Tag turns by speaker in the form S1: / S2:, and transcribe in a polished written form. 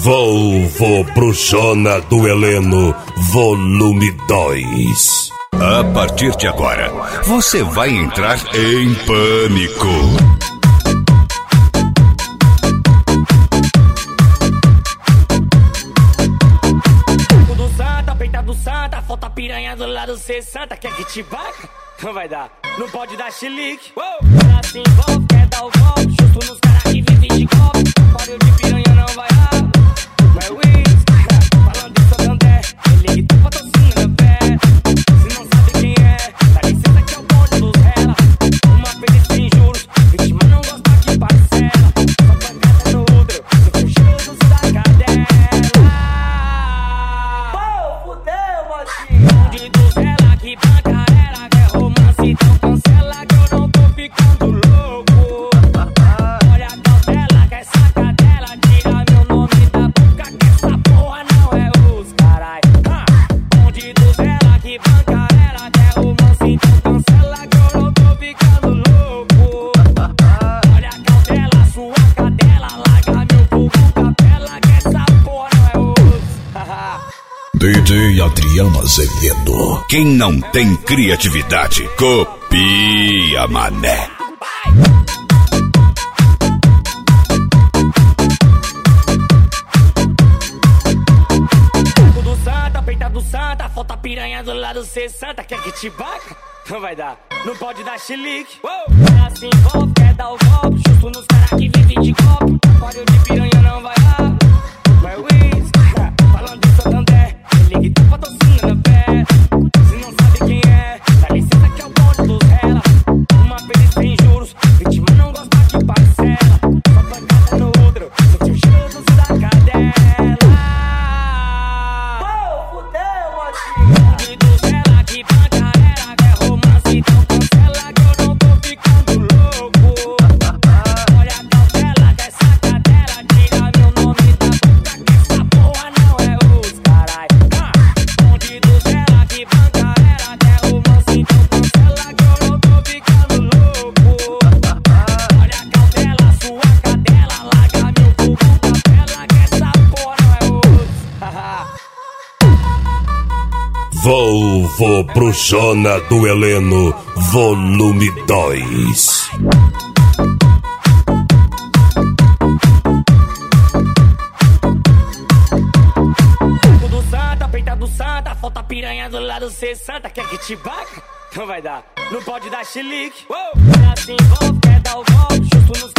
S1: Volvo Bruxona do Heleno, volume 2.
S2: A partir de agora, você vai entrar em pânico.
S3: Tudo santa, peita do santa, falta piranha do lado, cê santa, quer que te baca? Não vai dar, não pode dar chilique. Ela se envolve, quer dar o golpe, justo nos caras que vivem de golpe. Pariu de piranha não vai dar. Vai Wiz, falando de Santander, ele que tá patrocínio na pé. Se não sabe quem é, dá licença que é o bonde dos rela. Uma vez sem juros, vítima não gosta que parcela. Só pancada no útero, no fugido da cadela. Pô, fudeu, motinho. Bonde dos rela que bancarela, quer romance, então cancela que eu não tô ficando louco. Olha a cautela, quer sacadela, tira meu nome da boca que essa porra não é os carai. Bonde dos rela que bancarela, quer romance, então cancela que eu não tô ficando louco. Olha a cautela, sua cadela, larga meu fogo capela que essa porra não é os.
S1: DJ Adriano Azevedo.
S2: Quem não tem criatividade, copia, mané.
S3: Tudo santa, peita do santa, falta piranha do lado, cê santa, quer que te baca? Não vai dar, não pode dar chilique. Ela se envolve, quer dar o golpe, justo nos caras que vivem de golpe. Pariu de piranha não vai dar. Vai Wiz, falando de Santander, ele que tá patrocínio na pé. Se não sabe quem é, dá licença que é o bonde dos rela. Uma vez sem juros, vítima não gosta que parcela. Só pancada no útero, sentiu o cheiro doce da cadela. Pô, fudeu, motinho. Bonde dos rela que bancarela, quer romance, então cancela que eu não tô ficando louco. Olha a cautela, quer sacadela, tira meu nome da boca que essa porra não é os carai. Bonde dos rela que bancarela, quer romance, então cancela que eu não tô ficando louco. Olha a cautela, sua cadela, larga meu fogo capela que essa porra não é os.
S1: Volvo Bruxona do Heleno, volume 2.
S3: Tudo santa, peita do santa, falta piranha do lado, cê santa, quer que te baca? Não vai dar, não pode dar chilique. Ela se envolve, quer dar o golpe, justo nos